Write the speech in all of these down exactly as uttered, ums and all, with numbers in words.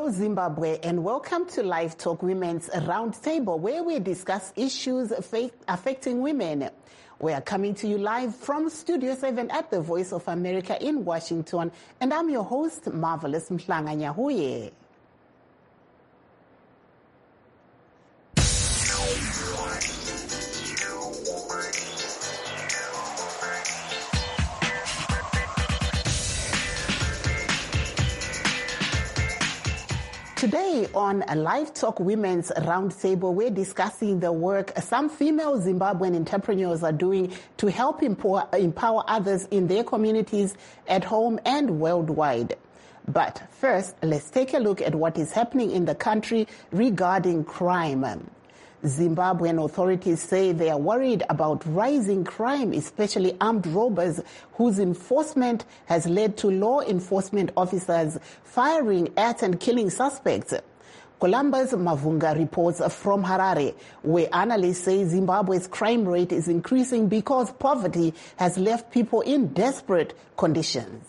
Hello, Zimbabwe, and welcome to Live Talk Women's Roundtable, where we discuss issues affecting women. We are coming to you live from Studio seven at the Voice of America in Washington, and I'm your host, Marvelous Mhlanga Nyahuye. Today on a Live Talk Women's Roundtable, we're discussing the work some female Zimbabwean entrepreneurs are doing to help empower, empower others in their communities at home and worldwide. But first, let's take a look at what is happening in the country regarding crime. Zimbabwean authorities say they are worried about rising crime, especially armed robbers, whose enforcement has led to law enforcement officers firing at and killing suspects. Columbus Mavunga reports from Harare, where analysts say Zimbabwe's crime rate is increasing because poverty has left people in desperate conditions.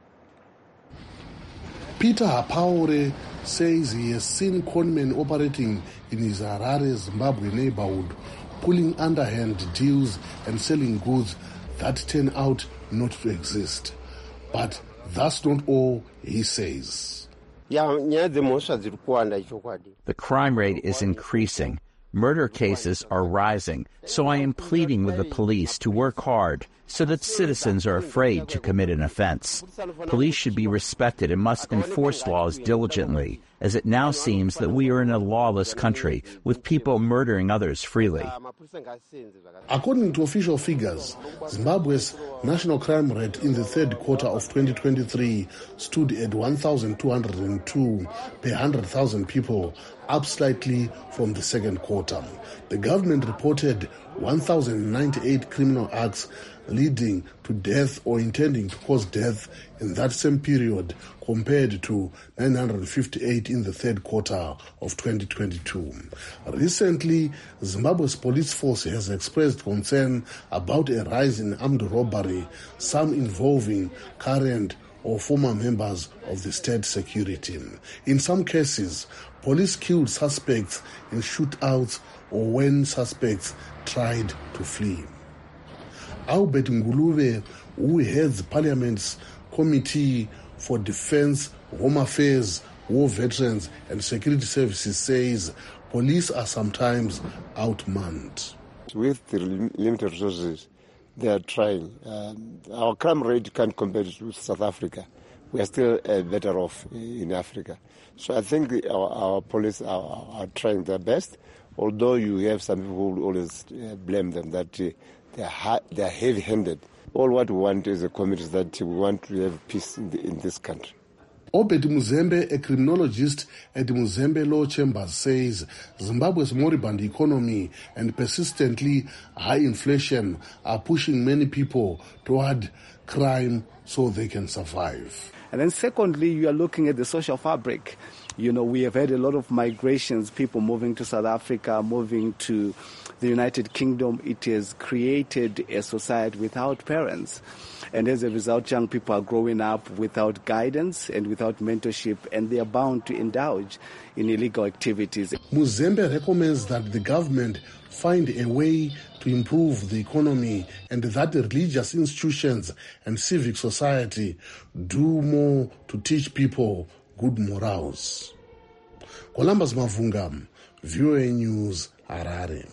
Peter Hapaure says he has seen conmen operating in his Harare, Zimbabwe neighborhood, pulling underhand deals and selling goods that turn out not to exist. But that's not all, he says. The crime rate is increasing. Murder cases are rising, so I am pleading with the police to work hard so that citizens are afraid to commit an offense. Police should be respected and must enforce laws diligently, as it now seems that we are in a lawless country with people murdering others freely. According to official figures, Zimbabwe's national crime rate in the third quarter of twenty twenty-three stood at one thousand two hundred two per one hundred thousand people, up slightly from the second quarter. The government reported one thousand ninety-eight criminal acts leading to death or intending to cause death in that same period, compared to nine hundred fifty-eight in the third quarter of twenty twenty-two. Recently, Zimbabwe's police force has expressed concern about a rise in armed robbery, some involving current or former members of the state security. In some cases, police killed suspects in shootouts or when suspects tried to flee. Albert Ngulube, who heads Parliament's Committee for Defense, Home Affairs, War Veterans and Security Services, says police are sometimes outmanned. With the limited resources, they are trying. Um, our crime rate can't compare to South Africa. We are still uh, better off in Africa. So I think the, our, our police are, are trying their best, although you have some people who always uh, blame them that uh, they are ha- they are heavy-handed. All what we want as a community is that we want to have peace in, the, in this country. Obed Muzembe, a criminologist at the Muzembe Law Chambers, says Zimbabwe's moribund economy and persistently high inflation are pushing many people toward crime so they can survive. And then secondly, you are looking at the social fabric. You know, we have had a lot of migrations, people moving to South Africa, moving to the United Kingdom. It has created a society without parents. And as a result, young people are growing up without guidance and without mentorship, and they are bound to indulge in illegal activities. Muzembe recommends that the government find a way to improve the economy and that the religious institutions and civic society do more to teach people good morals. Columbus Mavunga, V O A News, Harare.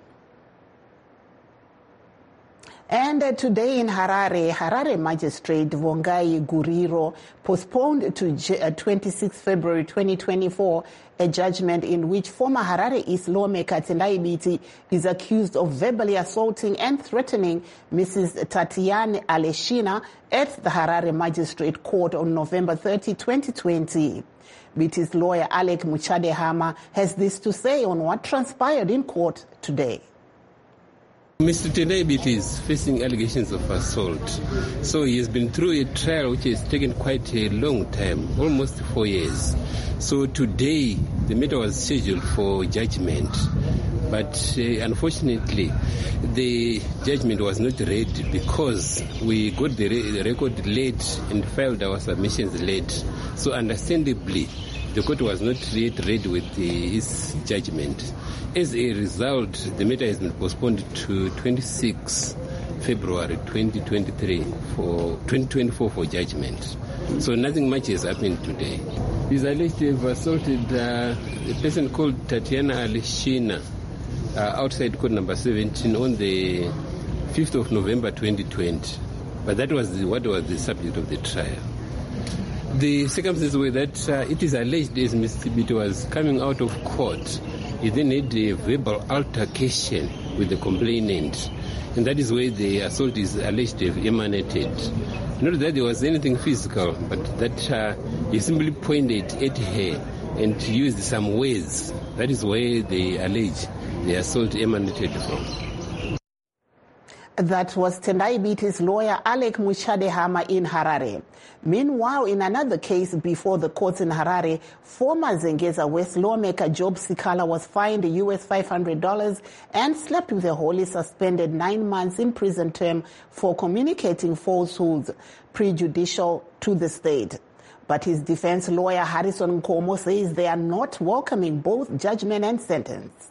And uh, today in Harare, Harare Magistrate Vongai Guriro postponed to J- uh, twenty-sixth February twenty twenty-four a judgment in which former Harare East lawmaker Tendai Biti is accused of verbally assaulting and threatening Missus Tatiane Aleshina at the Harare Magistrate Court on November thirtieth, twenty twenty. Biti's lawyer Alec Muchadehama has this to say on what transpired in court today. Mister Tendai Biti is facing allegations of assault. So he has been through a trial which has taken quite a long time, almost four years. So today the matter was scheduled for judgment. But uh, unfortunately, the judgment was not read because we got the, re- the record late and filed our submissions late. So understandably, the court was not yet ready with the, its judgment. As a result, the matter has been postponed to twenty-sixth February twenty twenty-three for twenty twenty-four for judgment. So nothing much has happened today. He's alleged to have assaulted uh, a person called Tatiana Alishina uh, outside court number seventeen on the fifth of November twenty twenty. But that was the, what was the subject of the trial. The circumstances were that uh, it is alleged as Mister Bito was coming out of court, he then had a verbal altercation with the complainant. And that is where the assault is alleged to have emanated. Not that there was anything physical, but that uh, he simply pointed at her and used some words. That is where they allege the assault emanated from. That was Tendai Biti's lawyer Alec Muchadehama in Harare. Meanwhile, in another case before the courts in Harare, former Zengeza West lawmaker Job Sikala was fined U S five hundred dollars and slapped with a wholly suspended nine months in prison term for communicating falsehoods prejudicial to the state. But his defense lawyer Harrison Nkomo says they are not welcoming both judgment and sentence.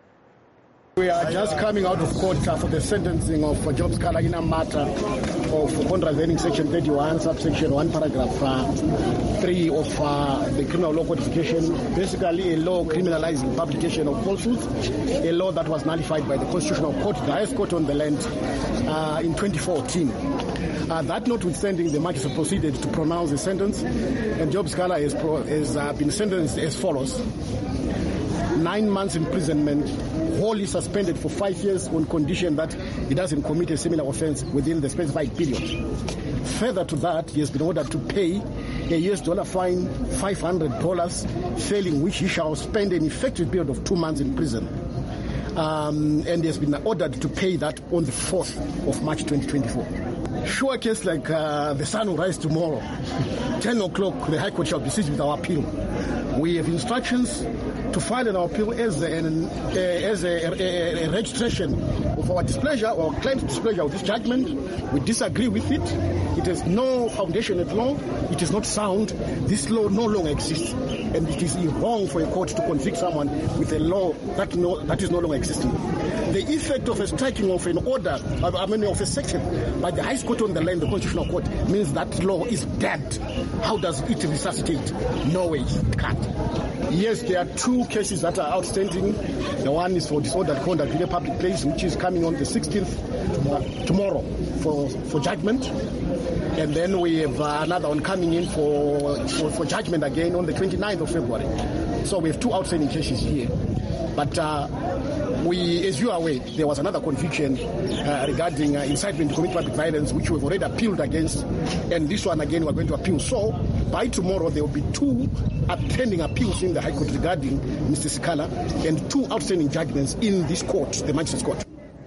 We are just coming out of court uh, for the sentencing of uh, Job Sikala in a matter of contravening Section thirty-one, subsection one, paragraph uh, three of uh, the Criminal Law Codification, basically a law criminalizing publication of falsehoods, a law that was nullified by the Constitutional Court, the highest court on the land, uh, in twenty fourteen. Uh, that notwithstanding, the magistrate proceeded to pronounce the sentence, and Job Sikala has, pro- has uh, been sentenced as follows. Nine months imprisonment, wholly suspended for five years on condition that he doesn't commit a similar offense within the specified period. Further to that, he has been ordered to pay a U S dollar fine, five hundred dollars, failing which he shall spend an effective period of two months in prison. Um, and he has been ordered to pay that on the fourth of March twenty twenty-four. Sure case like uh, the sun will rise tomorrow. ten o'clock, the High Court shall be seized with our appeal. We have instructions to file an appeal as, an, uh, as a, a, a registration of our displeasure or claims displeasure of this judgment. We disagree with it. It has no foundation at law. It is not sound. This law no longer exists. And it is wrong for a court to convict someone with a law that, no, that is no longer existing. The effect of a striking of an order, I mean of a section by the highest court on the land, the Constitutional Court, means that law is dead. How does it resuscitate? No way, it can't. Yes, there are two cases that are outstanding. The one is for disordered conduct in a public place, which is coming on the sixteenth tomorrow for, for judgment. And then we have uh, another one coming in for, for, for judgment again on the twenty-ninth of February. So we have two outstanding cases here. But uh, we, as you are aware, there was another conviction uh, regarding uh, incitement to commit public violence, which we've already appealed against. And this one again we're going to appeal. So by tomorrow there will be two pending appeals in the High Court regarding Mister Sikala and two outstanding judgments in this court, the Magistrates Court.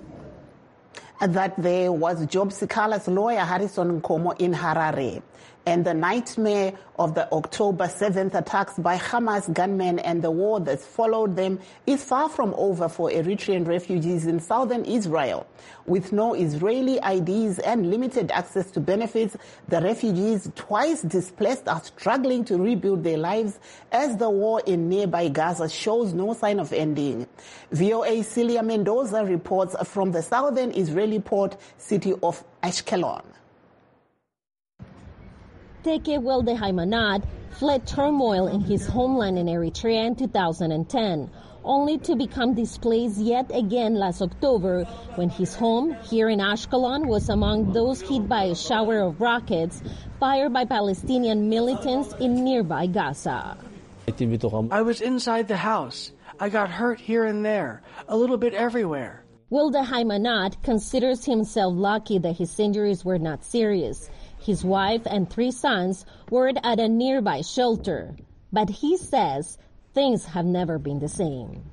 That there was Job Sikala's lawyer Harrison Nkomo in Harare. And the nightmare of the October seventh attacks by Hamas gunmen and the war that followed them is far from over for Eritrean refugees in southern Israel. With no Israeli I Ds and limited access to benefits, the refugees, twice displaced, are struggling to rebuild their lives as the war in nearby Gaza shows no sign of ending. V O A Celia Mendoza reports from the southern Israeli port city of Ashkelon. Teke Welde Haimanot fled turmoil in his homeland in Eritrea in two thousand ten, only to become displaced yet again last October when his home here in Ashkelon was among those hit by a shower of rockets fired by Palestinian militants in nearby Gaza. I was inside the house. I got hurt here and there, a little bit everywhere. Wilde Haimanot considers himself lucky that his injuries were not serious. His wife and three sons were at a nearby shelter. But he says things have never been the same.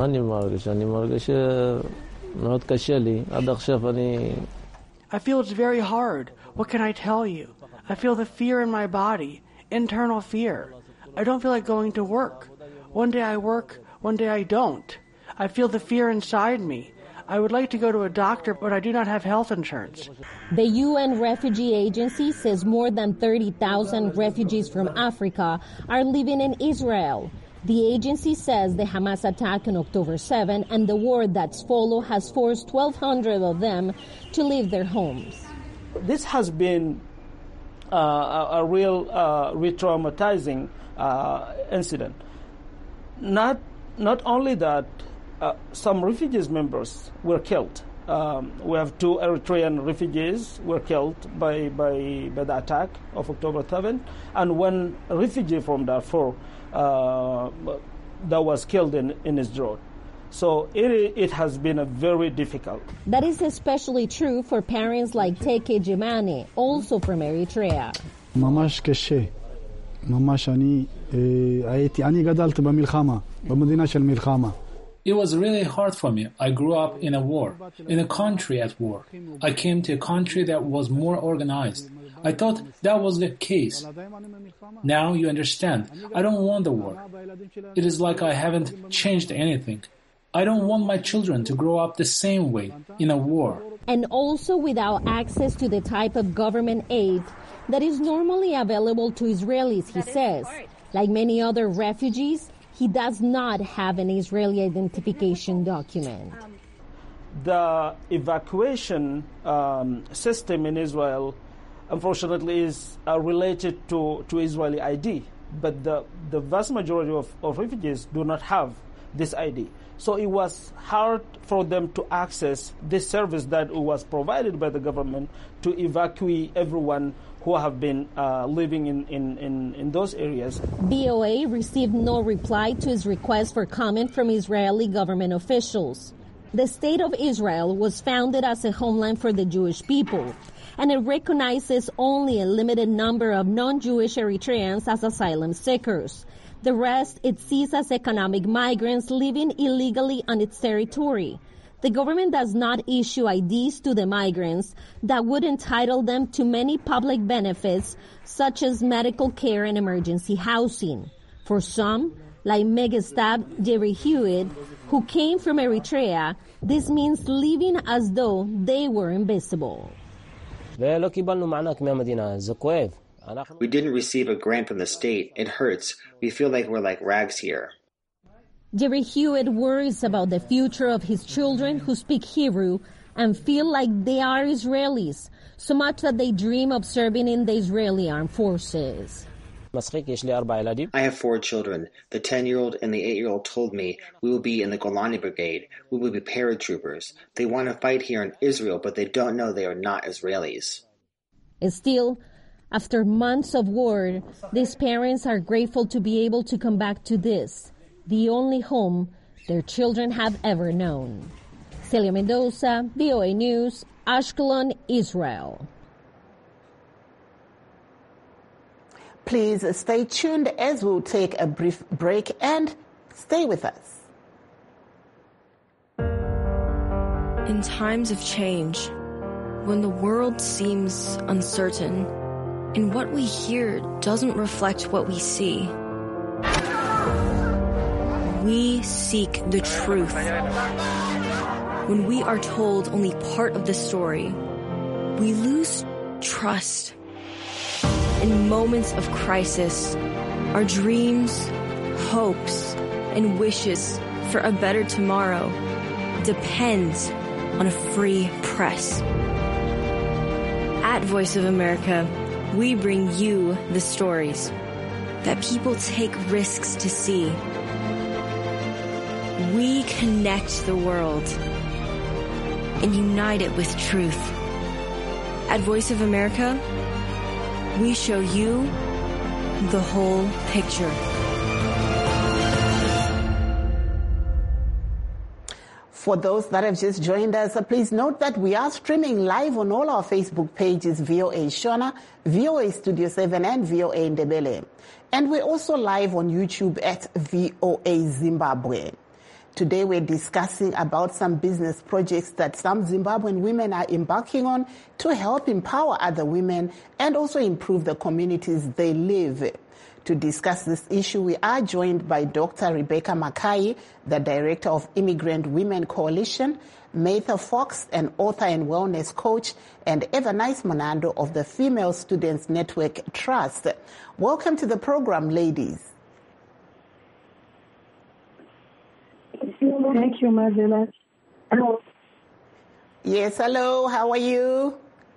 I feel it's very hard. What can I tell you? I feel the fear in my body, internal fear. I don't feel like going to work. One day I work, one day I don't. I feel the fear inside me. I would like to go to a doctor, but I do not have health insurance. The U N Refugee Agency says more than thirty thousand refugees from Africa are living in Israel. The agency says the Hamas attack on October seventh and the war that's followed has forced twelve hundred of them to leave their homes. This has been uh, a, a real uh, re-traumatizing uh, incident. Not, not only that, uh, some refugees members were killed. Um, we have two Eritrean refugees were killed by, by, by the attack of October seventh, and one refugee from Darfur uh, that was killed in, in his road. So it, it has been a very difficult. That is especially true for parents like Teke Jemane, also from Eritrea. ממש קשה. ממש אני הייתי אני גדלתי במלחמה, במדינה של מלחמה. It was really hard for me. I grew up in a war, in a country at war. I came to a country that was more organized. I thought that was the case. Now you understand. I don't want the war. It is like I haven't changed anything. I don't want my children to grow up the same way, in a war. And also without access to the type of government aid that is normally available to Israelis, he says. Like many other refugees, he does not have an Israeli identification document. The evacuation um, system in Israel, unfortunately, is uh, related to, to Israeli I D. But the, the vast majority of, of refugees do not have this I D. So it was hard for them to access this service that was provided by the government to evacuate everyone who have been uh, living in, in, in, in those areas. V O A received no reply to his request for comment from Israeli government officials. The State of Israel was founded as a homeland for the Jewish people, and it recognizes only a limited number of non-Jewish Eritreans as asylum seekers. The rest it sees as economic migrants living illegally on its territory. The government does not issue I Ds to the migrants that would entitle them to many public benefits, such as medical care and emergency housing. For some, like Megastab Jerry Hewitt, who came from Eritrea, this means living as though they were invisible. We didn't receive a grant from the state. It hurts. We feel like we're like rags here. Jerry Hewitt worries about the future of his children who speak Hebrew and feel like they are Israelis, so much that they dream of serving in the Israeli armed forces. I have four children. The ten-year-old and the eight-year-old told me we will be in the Golani Brigade. We will be paratroopers. They want to fight here in Israel, but they don't know they are not Israelis. Still, after months of war, these parents are grateful to be able to come back to this, the only home their children have ever known. Celia Mendoza, V O A News, Ashkelon, Israel. Please stay tuned as we'll take a brief break and stay with us. In times of change, when the world seems uncertain and what we hear doesn't reflect what we see, we seek the truth. When we are told only part of the story, we lose trust. In moments of crisis, our dreams, hopes, and wishes for a better tomorrow depend on a free press. At Voice of America, we bring you the stories that people take risks to see. We connect the world and unite it with truth. At Voice of America, we show you the whole picture. For those that have just joined us, please note that we are streaming live on all our Facebook pages, V O A Shona, V O A Studio seven, and V O A Ndebele. And we're also live on YouTube at V O A Zimbabwe. Today we're discussing about some business projects that some Zimbabwean women are embarking on to help empower other women and also improve the communities they live in. To discuss this issue, we are joined by Doctor Rebecca Mackay, the Director of Immigrant Women Coalition, Matha Fox, an author and wellness coach, and Evernice Monando of the Female Students Network Trust. Welcome to the program, ladies. Thank you, Marvelous. Hello. Yes, hello. How are you?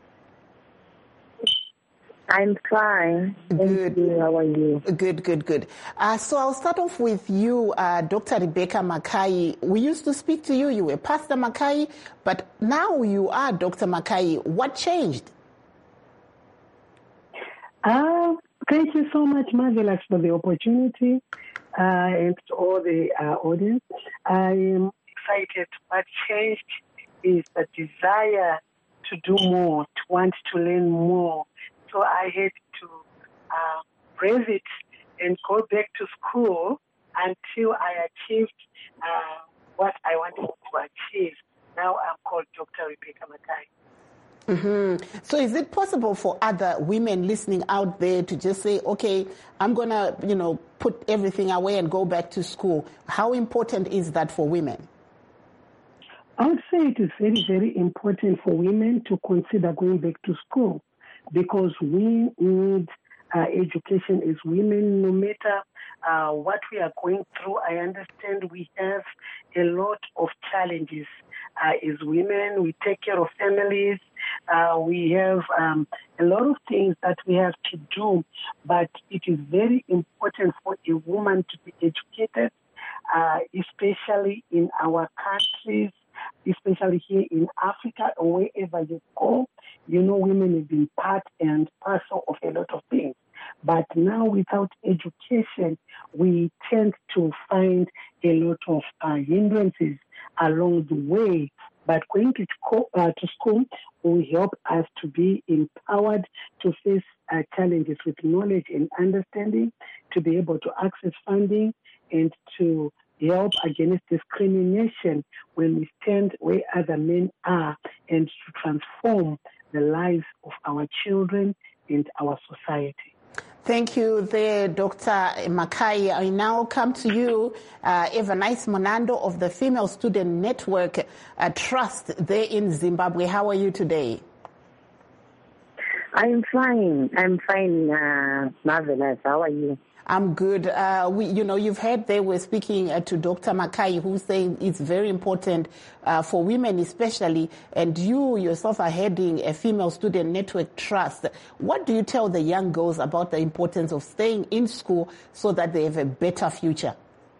I'm fine. Thank good. You. How are you? Good, good, good. Uh, so I'll start off with you, uh, Doctor Rebecca Mackay. We used to speak to you. You were Pastor Mackay, but now you are Doctor Mackay. What changed? Uh, thank you so much, Marvelous, for the opportunity uh, and to all the uh, audience. I am excited. What changed is the desire to do more, to want to learn more. So I had to uh, raise it and go back to school until I achieved uh, what I wanted to achieve. Now I'm called Doctor Rebecca Mackay. Mm-hmm. So is it possible for other women listening out there to just say, okay, I'm going to, you know, put everything away and go back to school? How important is that for women? I would say it is very, very important for women to consider going back to school, because we need uh, education as women, no matter uh, what we are going through. I understand we have a lot of challenges uh, as women. We take care of families. Uh, we have um, a lot of things that we have to do, but it is very important for a woman to be educated, uh, especially in our countries, especially here in Africa or wherever you go. You know, women have been part and parcel of a lot of things. But now without education, we tend to find a lot of uh, hindrances along the way. But going to, co- uh, to school will help us to be empowered to face uh, challenges with knowledge and understanding, to be able to access funding, and to help against discrimination when we stand where other men are, and to transform the lives of our children and our society. Thank you there, Doctor Mackay. I now come to you, uh, Evernice Monando of the Female Student Network uh, Trust there in Zimbabwe. How are you today? I'm fine. I'm fine, uh, Marvelous. How are you? I'm good. Uh, we, you know, you've heard they were speaking uh, to Doctor Mackay, who's saying it's very important uh, for women especially, and you yourself are heading a Female Student Network Trust. What do you tell the young girls about the importance of staying in school so that they have a better future?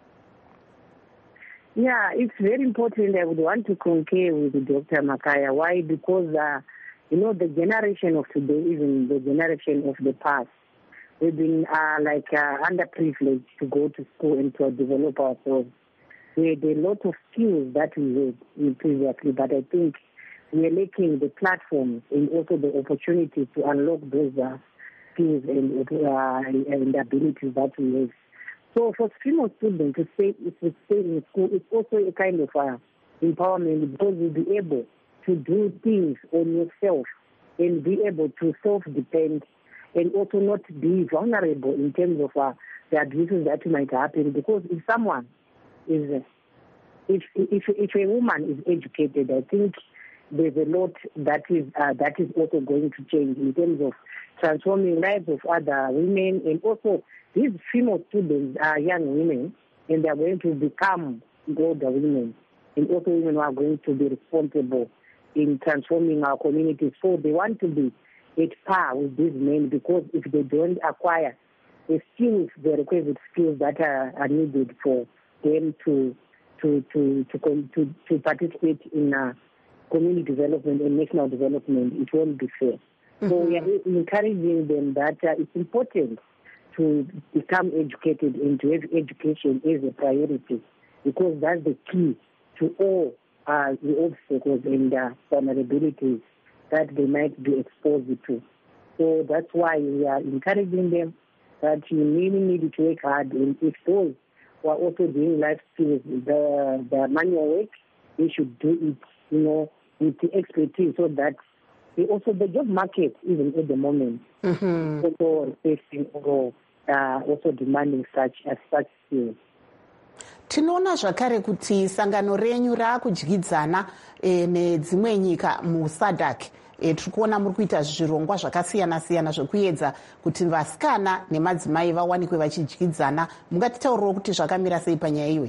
Yeah, it's very important. I would want to concur with Doctor Mackay. Why? Because, uh, you know, the generation of today, even the generation of the past, we've been uh, like uh, underprivileged to go to school and to develop ourselves. We had a lot of skills that we had previously, but I think we are lacking the platforms and also the opportunity to unlock those uh, skills and, uh, and abilities that we have. So for female students to stay, to stay in school, it's also a kind of uh, empowerment, because you'll be able to do things on yourself and be able to self-depend, and also not be vulnerable in terms of uh, the abuses that might happen. Because if someone is, uh, if, if if a woman is educated, I think there's a lot that is uh, that is also going to change in terms of transforming lives of other women, and also these female students are young women, and they are going to become older women, and also women who are going to be responsible in transforming our communities. So they want to be at par with these men, because if they don't acquire the skills, the requisite skills that are, are needed for them to to to to to, to participate in uh, community development and national development, it won't be fair. Mm-hmm. So we are encouraging them that uh, it's important to become educated and to have education as a priority, because that's the key to all uh, the obstacles and uh, vulnerabilities that they might be exposed to. So that's why we are encouraging them that you really need to work hard. And if those who are also doing life skills, the, the manual work, they should do it, you know, with the expertise, so that they also the job market, even at the moment, mm-hmm. also facing or uh, also demanding such as such skills. Tinoona zvakare kuti sangano renyu raakudyidzana e, nedzimwe nyika musadhak. E, tiri kuona muri kuita zvirongwa zvakasiyana siyana zvekuedza kuti vasikana nemadzimai vawanikwe vachidyidzana. Mungatitaurirawo kuti zvakamira sei panyaya iyoyi?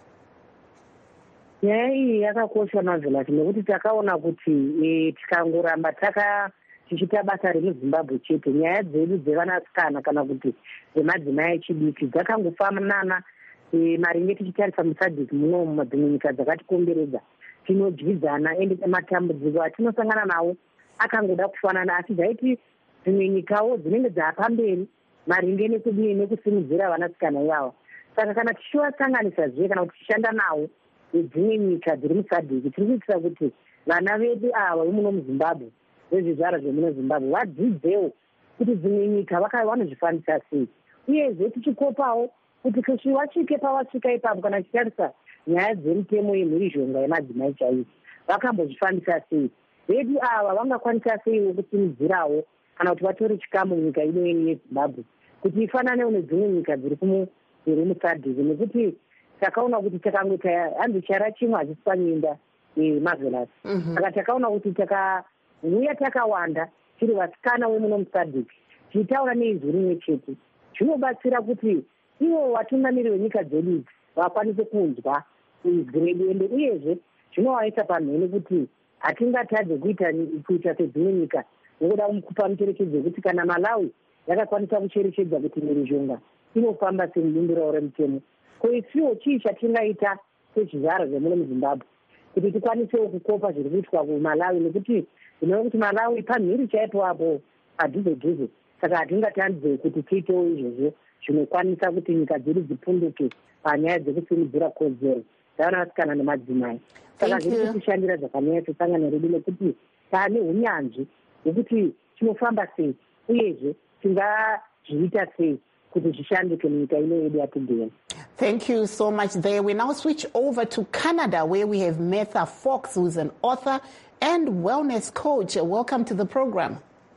Nyaya iyi yakakosha Marvelous nekuti takaona kuti e, tikangoramba taka tichiita basa remuZimbabwe chete, nyaya dzedu dzevanasikana kana kuti dzemadzimai echidiki dzakangofanana e, maringe tichitarisa musadhiki muno mumadzimwe nyika dzakatikomberedza. Tinodyidzana ende matambudziko atinosangana nawo akangoda kufanana, asi dzaiti dzimwe nyikawo dzinenge dzaapamberi maringe nekudii nekusimudzira vanasikana ivava. Saka kana tichivasanganisa zve kana kuti tichishanda nawo dzimwe nyika dziri musadhiki, tiri kuitira kuti vana vedu ava vemuno muZimbabwe vezvizvara zvemuno Zimbabwe vadzidzewo kuti dzimwe nyika vanozvifambisa sei, uyezve tichikopawo kuti kuti vasvike pavasvika ipapo kana tichitarisa nyaya dzemitemo yemhirizhonga yemadzimai chaivo vakambozvifambisa sei, vedu ava vangakwanisa seiwo kusimudzirawo kana kuti vatore chikamu munyika ino yeni yeZimbabwe kuti ifananewo nedzimwe nyika dziri dziri musadhiki, nekuti takaona kuti takangota hanzi chara chimwe hachisi panyinda Marvelous. Saka takaona kuti takauya takawanda tiri vasikana vemuno musadhiki tichitaura neizwi rimwe chete, zvinobatsira kuti ivo vatungamiri venyika dzedu idzi vakwanise kunzwa izwi redu, ende uyezve zvinovaisa pamhene kuti hatingatadze kuita kuita sedzimwe nyika nekuda kupa mucherechedzo wekuti kana Malawi yakakwanisa kucherechedza kuti mhirizhonga inofamba semubumbiro remutemo, ko isiwo chii chatingaita sezvizvarwa zvemuno muZimbabwe kuti tikwanisewo kukopa zviri kuitwa kuMalawi, nekuti inoona kuti Malawi pamhiri chaipo apo padhuze dhuze. Saka hatingatadze kuti tiitewo izvozvo zvinokwanisa kuti nyika dzedu dzipunduke panyaya dzekusimudzira kodzero dzavanasikana nemadzimai. Saka zviri kutishandira zvakanyanya sangano redu nekuti taane unyanzvi hwekuti tinofamba sei uyezve tingazviita sei kuti zvishandike munyika ino yedu yatigere. Thank you so much there. We now switch over to Canada, where we have Metha Fox, who's an author and wellness coach. Welcome to the program.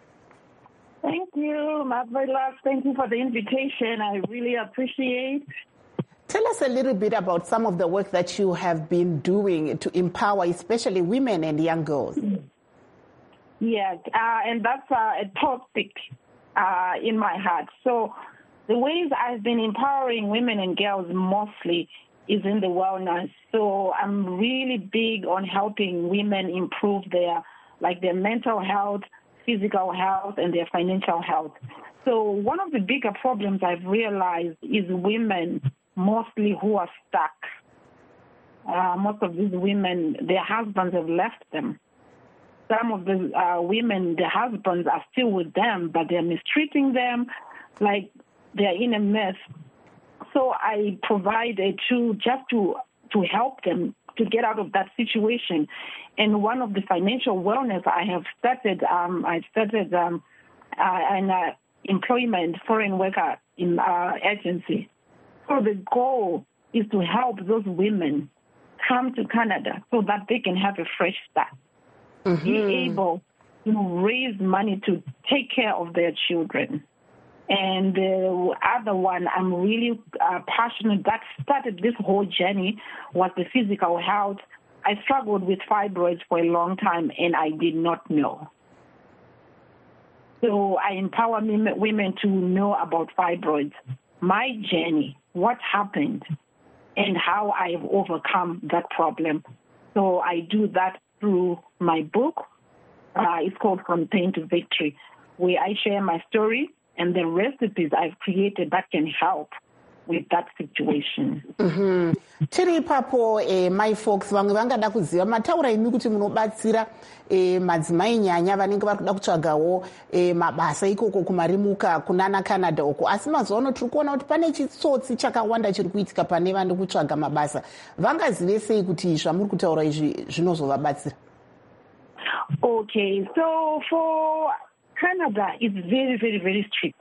Thank you, Marvelous. Thank you for the invitation. I really appreciate. Tell us a little bit about some of the work that you have been doing to empower especially women and young girls. Yes, uh, and that's uh, a topic uh, in my heart. So the ways I've been empowering women and girls mostly is in the wellness. So I'm really big on helping women improve their, like their mental health, physical health, and their financial health. So one of the bigger problems I've realized is women mostly who are stuck. Uh, most of these women, their husbands have left them. Some of the uh, women, their husbands are still with them, but they're mistreating them, like they're in a mess. So I provide a tool just to, to help them to get out of that situation. And one of the financial wellness I have started, um, I started um, uh, an uh, employment foreign worker in uh, agency. So the goal is to help those women come to Canada so that they can have a fresh start. Mm-hmm. Be able to raise money to take care of their children. And the other one I'm really uh, passionate, that started this whole journey, was the physical health. I struggled with fibroids for a long time, and I did not know. So I empower women to know about fibroids, my journey, what happened, and how I've overcome that problem. So I do that through my book. Uh, it's called From Pain to Victory, where I share my story and the recipes I've created that can help with that situation. Mm-hmm. Tiri ipapo eh, my folks vamwe vangada kuziva mataura imi kuti munobatsira eh, madzimai nyanya vanenge vari kuda kutsvagawo eh, mabasa ikoko kumarimuka kunana Canada uko, asi mazuva ano tiri kuona kuti pane chitsotsi chakawanda chiri kuitika pane vane kutsvaga mabasa. Vangazive sei kuti zvamuri kutaura izvi zvinozovabatsira? Okay, so for Canada, it's very, very, very strict.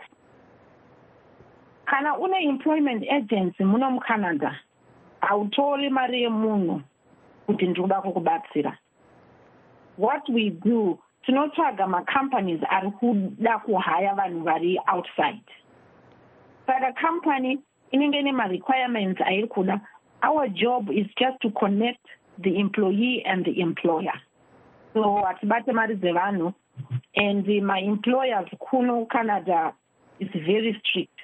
Kana une employment agency muno muCanada, autori mari yemunhu kuti ndikuda kukubatsira. What we do, tinotsvaga macompanies ari kuda kuhaya vanhu vari outside. Saka company inenge ine ma-requirements airi kuda our job is just to connect the employee and the employer. So at Batemari and the, my employers, Kuno Canada, is very strict.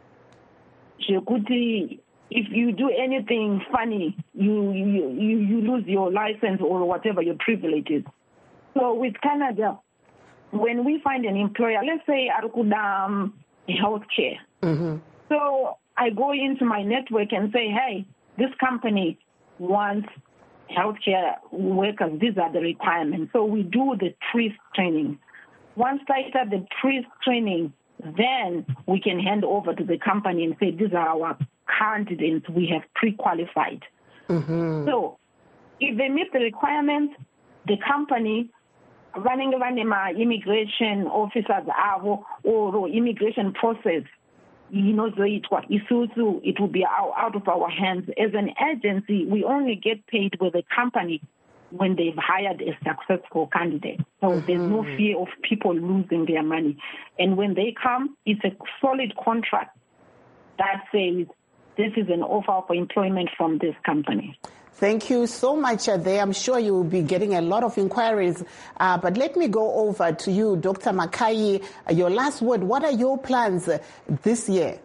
If you do anything funny, you, you, you, you lose your license or whatever your privilege is. So with Canada, when we find an employer, let's say Arukudam Healthcare. Mm-hmm. So I go into my network and say, hey, this company wants healthcare workers. These are the requirements. So we do the priest training. Once I start the priest training, then we can hand over to the company and say, these are our candidates we have pre-qualified. Mm-hmm. So if they meet the requirements, the company running my immigration officers or immigration process, you know, it will be out of our hands. As an agency, we only get paid with the company when they've hired a successful candidate. So mm-hmm. there's no fear of people losing their money. And when they come, it's a solid contract that says this is an offer for employment from this company. Thank you so much uh, there. I'm sure you will be getting a lot of inquiries. Uh, but let me go over to you, Doctor Makai. Uh, your last word, what are your plans uh, this year?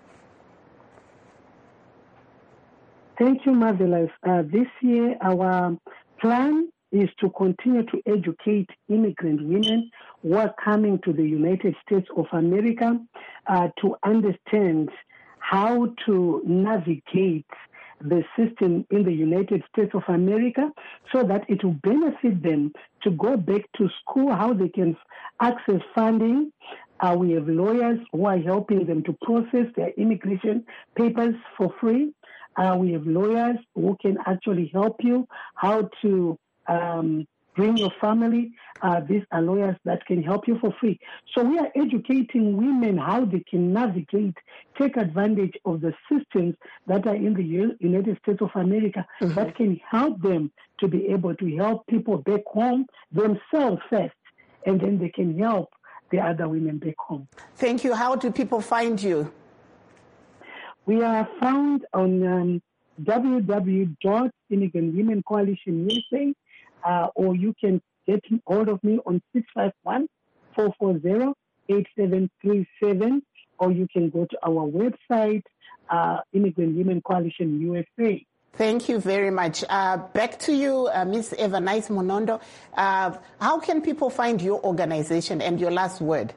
Thank you, Marvelous. Uh, this year, our plan is to continue to educate immigrant women who are coming to the United States of America uh, to understand how to navigate the system in the United States of America so that it will benefit them to go back to school, how they can access funding. Uh, we have lawyers who are helping them to process their immigration papers for free. Uh, we have lawyers who can actually help you how to um, bring your family. Uh, these are lawyers that can help you for free. So we are educating women how they can navigate, take advantage of the systems that are in the United States of America mm-hmm. that can help them to be able to help people back home themselves first, and then they can help the other women back home. Thank you. How do people find you? We are found on um, w w w dot immigrant women coalition U S A, uh, or you can get hold of me on six five one, four four zero, eight seven three seven, or you can go to our website, uh, Immigrant Women Coalition U S A. Thank you very much. Uh, back to you, uh, Miz Evernice Munondo. Uh, how can people find your organization, and your last word?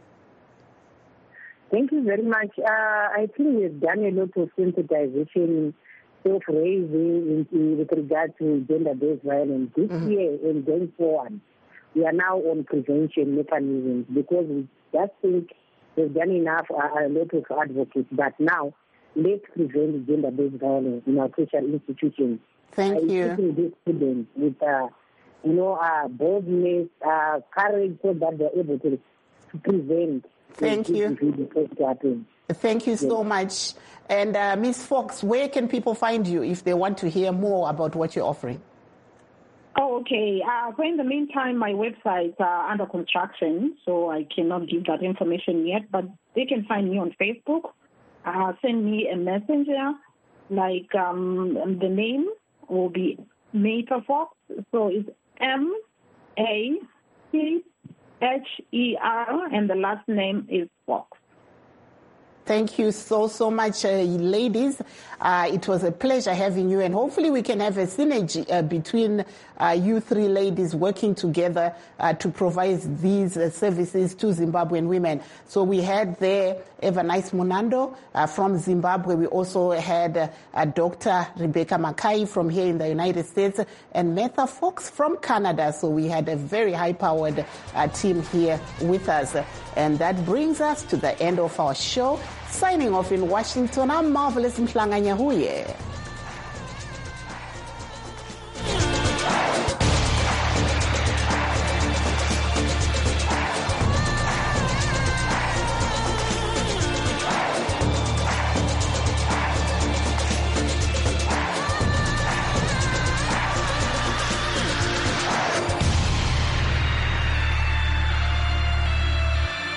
Thank you very much. Uh, I think we've done a lot of sensitization, self-raising with regard to gender-based violence. This mm-hmm. year and going forward, we are now on prevention mechanisms because we just think we've done enough, uh, a lot of advocates, but now let's prevent gender-based violence in our tertiary institutions. Thank uh, you. Teaching these students with, uh, you know, uh, boldness, uh, courage, so that they're able to, to prevent. Thank you. Thank you so much. And uh, Miz Fox, where can people find you if they want to hear more about what you're offering? Oh, okay. Uh, so in the meantime, my website is uh, under construction, so I cannot give that information yet, but they can find me on Facebook. Uh, send me a messenger, like um, the name will be Meta Fox, so it's M A C H E R, and the last name is Fox. Thank you so, so much, uh, ladies. Uh, it was a pleasure having you, and hopefully we can have a synergy uh, between uh, you three ladies working together uh, to provide these uh, services to Zimbabwean women. So we had there Evernice Munondo uh, from Zimbabwe. We also had uh, uh, Doctor Rebecca Makai from here in the United States, and Metha Fox from Canada. So we had a very high-powered uh, team here with us. And that brings us to the end of our show. Signing off in Washington, I'm Marvelous Mhlanga Nyahuye.